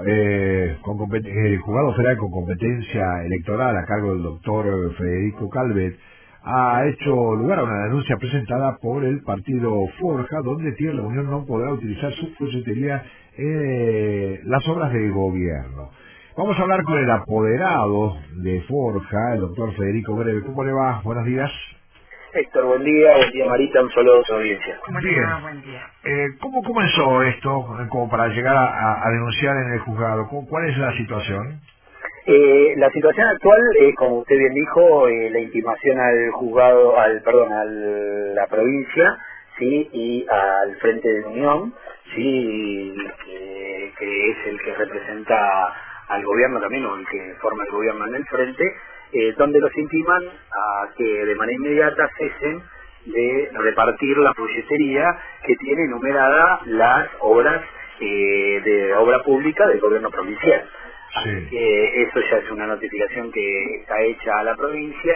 el juzgado federal con competencia electoral a cargo del doctor Federico Calvet ha hecho lugar a una denuncia presentada por el partido Forja, donde Tierra la Unión no podrá utilizar su folletería en las obras del gobierno. Vamos a hablar con el apoderado de Forja, el doctor Federico Greve. ¿Cómo le va? Buenos días. Héctor, buen día Marita, un saludo a su audiencia. Buen día. ¿Cómo comenzó esto como para llegar a denunciar en el juzgado? ¿Cuál es la situación? La situación actual, como usted bien dijo, la intimación al juzgado, a la provincia, sí, y al Frente de Unión, sí, que es el que representa al gobierno también, o el que forma el gobierno en el frente, donde los intiman a que de manera inmediata cesen de repartir la folletería que tiene numerada las obras de obra pública del gobierno provincial. Sí. Así que eso ya es una notificación que está hecha a la provincia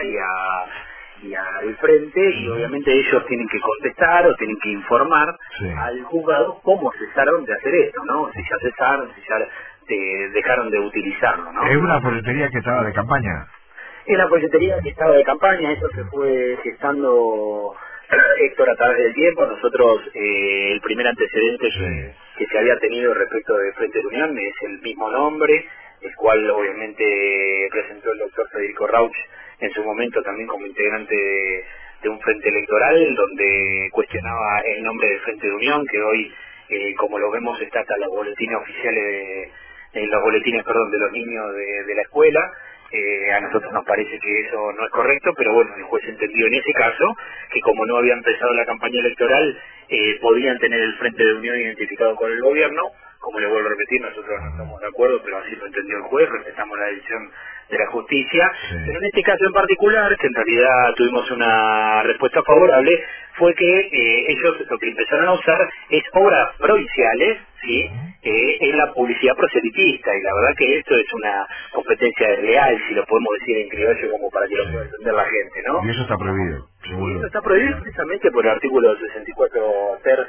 y al frente, y obviamente ellos tienen que contestar o tienen que informar al juzgado cómo cesaron de hacer esto, ¿no? Si ya cesaron, si ya dejaron de utilizarlo, ¿no? ¿Es una folletería que estaba de campaña? Es la folletería que estaba de campaña, eso se fue gestando, Héctor, a través del tiempo. Nosotros, el primer antecedente que se había tenido respecto de Frente de Unión es el mismo nombre, el cual obviamente presentó el doctor Federico Rauch en su momento también como integrante de un frente electoral, donde cuestionaba el nombre del Frente de Unión, que hoy, como lo vemos, está hasta los boletines oficiales, en los boletines, de los niños de la escuela. A nosotros nos parece que eso no es correcto, pero bueno, el juez entendió en ese caso que como no había empezado la campaña electoral, podían tener el Frente de Unión identificado con el gobierno. Como le vuelvo a repetir, nosotros no estamos de acuerdo, pero así lo entendió el juez, respetamos la decisión de la justicia. Pero en este caso en particular, que en realidad tuvimos una respuesta favorable, fue que ellos lo que empezaron a usar es obras provinciales, ¿sí? En la publicidad proselitista, y la verdad que esto es una competencia desleal, si lo podemos decir en criollo, como para que lo pueda entender la gente, ¿no? Y eso está prohibido. Y eso está prohibido precisamente por el artículo 64 ter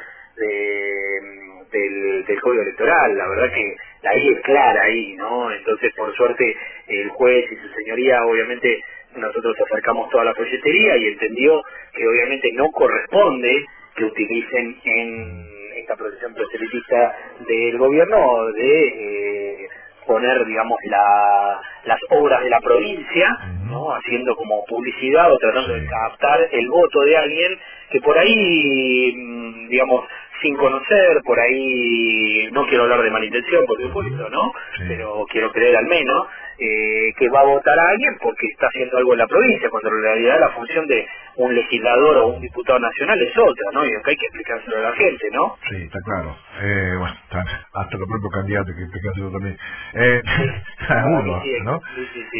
del Código Electoral. La verdad que la ley es clara ahí, ¿no? Entonces, por suerte, el juez y su señoría, obviamente, nosotros acercamos toda la folletería y entendió que obviamente no corresponde que utilicen en esta protección proselitista del gobierno de poner, digamos, las obras de la provincia, ¿no? Haciendo como publicidad o tratando de captar el voto de alguien que por ahí, digamos, sin conocer, por ahí, no quiero hablar de malintención, por supuesto, ¿no? Pero quiero creer al menos que va a votar a alguien porque está haciendo algo en la provincia, cuando en realidad la función de un legislador o un diputado nacional es otra, ¿no? Y acá hay que explicárselo a la gente, ¿no? Sí, está claro. Bueno, hasta los propios candidatos hay que explicárselo también. Cada uno, ¿no? Sí.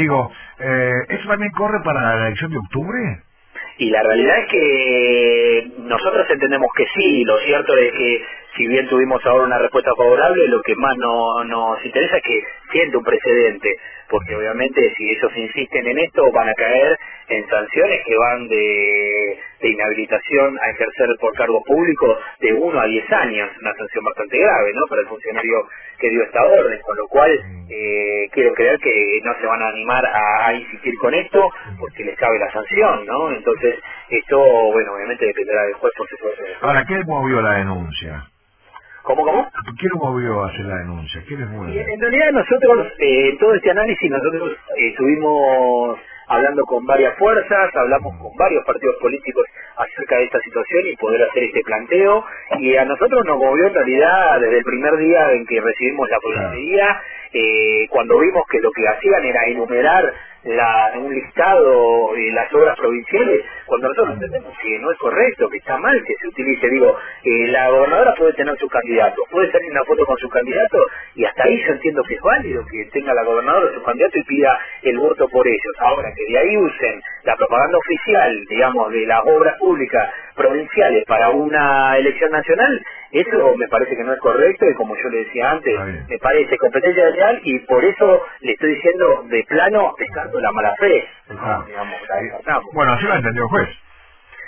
¿Eso también corre para la elección de octubre? Y la realidad es que nosotros entendemos que sí. Lo cierto es que si bien tuvimos ahora una respuesta favorable, lo que más nos interesa es que siente un precedente, porque obviamente si ellos insisten en esto van a caer en sanciones que van de inhabilitación a ejercer por cargo público de 1 a 10 años, una sanción bastante grave, ¿no?, para el funcionario que dio esta orden, con lo cual quiero creer que no se van a animar a insistir con esto porque les cabe la sanción, ¿no? Entonces esto, bueno, obviamente dependerá del juez, por supuesto. Ahora, ¿qué movió la denuncia? ¿Cómo? ¿Qué lo movió a hacer la denuncia? ¿Qué les mueve? Y en realidad nosotros, todo este análisis, nosotros estuvimos hablando con varias fuerzas, hablamos con varios partidos políticos acerca de esta situación y poder hacer este planteo, y a nosotros nos movió en realidad desde el primer día en que recibimos la policía, cuando vimos que lo que hacían era enumerar un listado de las obras provinciales, cuando nosotros entendemos que no es correcto, que está mal que se utilice, la gobernadora puede tener su candidato, puede salir una foto con su candidato, y hasta ahí yo entiendo que es válido que tenga la gobernadora su candidato y pida el voto por ellos. Ahora, que de ahí usen la propaganda oficial, digamos, de las obras públicas provinciales para una elección nacional, eso me parece que no es correcto, y como yo le decía antes, me parece competencia desleal, y por eso le estoy diciendo de plano, descarto la mala fe, ¿no? Digamos, bueno, así lo entendió el juez.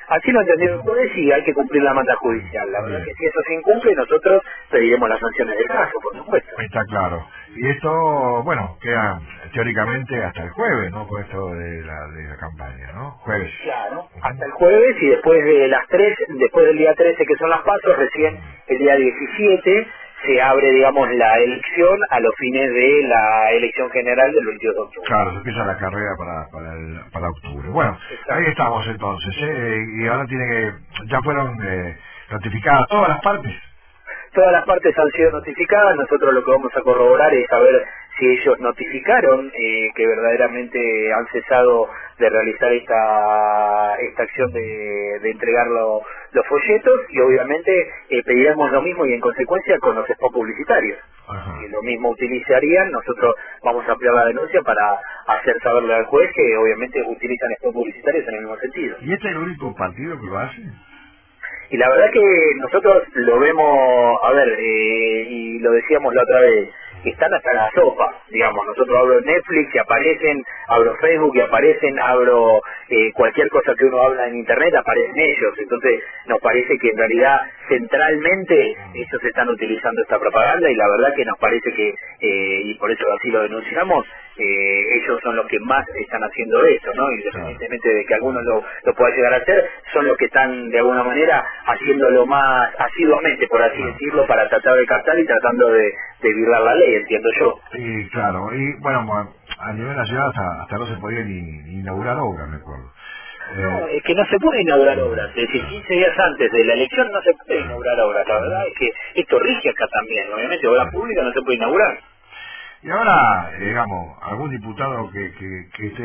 Así lo entendió el juez y hay que cumplir la manda judicial. La verdad que si eso se incumple, nosotros pediremos las sanciones del caso, por supuesto. Está claro. Y esto, bueno, queda teóricamente hasta el jueves, ¿no? Con esto de la campaña, ¿no? Jueves. Claro, hasta el jueves y después de las 3, después del día 13 que son las pasos, recién el día 17 se abre, digamos, la elección a los fines de la elección general del 22 de octubre. Claro, se empieza la carrera para octubre. Bueno, ahí estamos entonces, y ahora tiene que, ya fueron notificadas todas las partes. Todas las partes han sido notificadas, nosotros lo que vamos a corroborar es saber si ellos notificaron que verdaderamente han cesado de realizar esta acción de entregar los folletos y obviamente pediremos lo mismo y en consecuencia con los spots publicitarios. Lo mismo utilizarían, nosotros vamos a ampliar la denuncia para hacer saberle al juez que obviamente utilizan spots publicitarios en el mismo sentido. ¿Y este es el único partido que lo hace? Y la verdad que nosotros lo vemos, a ver, y lo decíamos la otra vez, están hasta la sopa, digamos, nosotros abro Netflix y aparecen, abro Facebook y aparecen, abro cualquier cosa que uno habla en internet, aparecen ellos, entonces nos parece que en realidad centralmente ellos están utilizando esta propaganda y la verdad que nos parece que, y por eso así lo denunciamos, ellos son los que más están haciendo eso, ¿no? Independientemente de que algunos lo puedan llegar a hacer, son los que están de alguna manera haciéndolo más asiduamente, por así decirlo, para tratar de captar y tratando de violar la ley, entiendo yo. Sí, claro, y bueno, a nivel nacional hasta no se podía ni inaugurar obras, me acuerdo. No, es que no se puede inaugurar obras, es decir, 15 días antes de la elección no se puede inaugurar obras, la verdad es que esto rige acá también, obviamente obra pública no se puede inaugurar. Y ahora, digamos, algún diputado que esté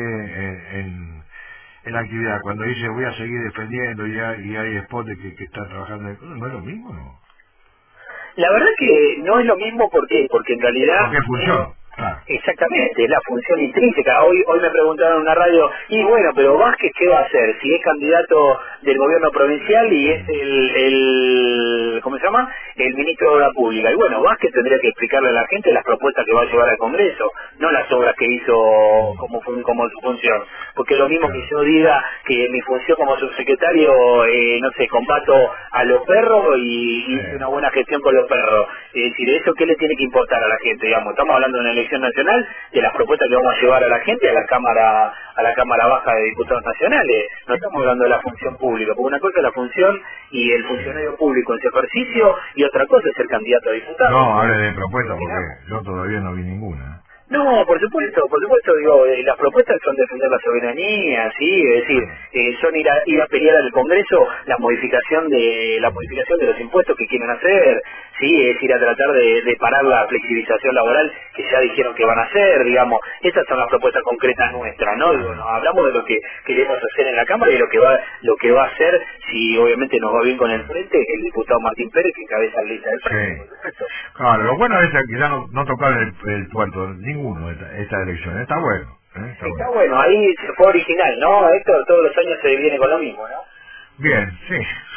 en la actividad, cuando dice voy a seguir defendiendo y hay spot de que está trabajando, ¿no es lo mismo, no? La verdad que no es lo mismo, ¿por qué? Porque en realidad... Porque funciona. Claro. Exactamente, es la función intrínseca. Hoy me preguntaron en una radio, y bueno, pero Vázquez, ¿qué va a hacer? Si es candidato del gobierno provincial y es ¿cómo se llama? El ministro de Obra Pública. Y bueno, Vázquez tendría que explicarle a la gente las propuestas que va a llevar al Congreso, no las obras que hizo como su función. Porque lo mismo que yo diga que mi función como subsecretario, no sé, combato a los perros y hice una buena gestión con los perros. Es decir, ¿eso qué le tiene que importar a la gente? Digamos, estamos hablando de una elección nacional, de las propuestas que vamos a llevar a la gente a la Cámara Baja de Diputados Nacionales. No estamos hablando de la función pública, porque una cosa es la función y el funcionario público en su ejercicio y otra cosa es ser candidato a diputado. No, hable de propuestas porque yo todavía no vi ninguna. No, por supuesto, digo, las propuestas son defender la soberanía, sí, es decir, son ir a pelear al Congreso la modificación de los impuestos que quieren hacer, sí, es ir a tratar de parar la flexibilización laboral que ya dijeron que van a hacer, digamos, esas son las propuestas concretas nuestras, ¿no? Digo, hablamos de lo que queremos hacer en la Cámara y lo que va a hacer, si obviamente nos va bien con el frente, el diputado Martín Pérez que encabeza la lista del frente, por supuesto. Claro, lo bueno es que ya no tocaron el puerto, ninguno esta elección, está bueno. Está bueno, ahí fue original, ¿no? Esto todos los años se viene con lo mismo, ¿no? Bien, sí.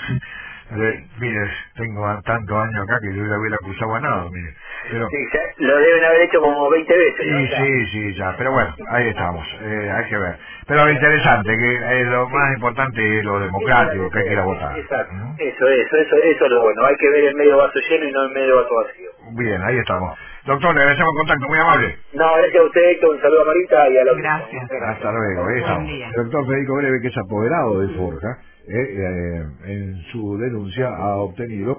Mire, tengo tantos años acá que yo ya hubiera cruzado a nada, mire. Pero... Sí, ya lo deben haber hecho como 20 veces, ¿no? Sí, ya, pero bueno, ahí estamos, hay que ver. Pero interesante, que lo más importante es lo democrático, que hay que ir a votar. Exacto, eso es lo bueno, hay que ver el medio vaso lleno y no el medio vaso vacío. Bien, ahí estamos. Doctor, le agradecemos el contacto, muy amable. No, gracias a usted, Héctor, un saludo a Marita y a los... Gracias. Hasta luego, ahí estamos. El doctor Federico Breve, que es apoderado de Forja, en su denuncia ha obtenido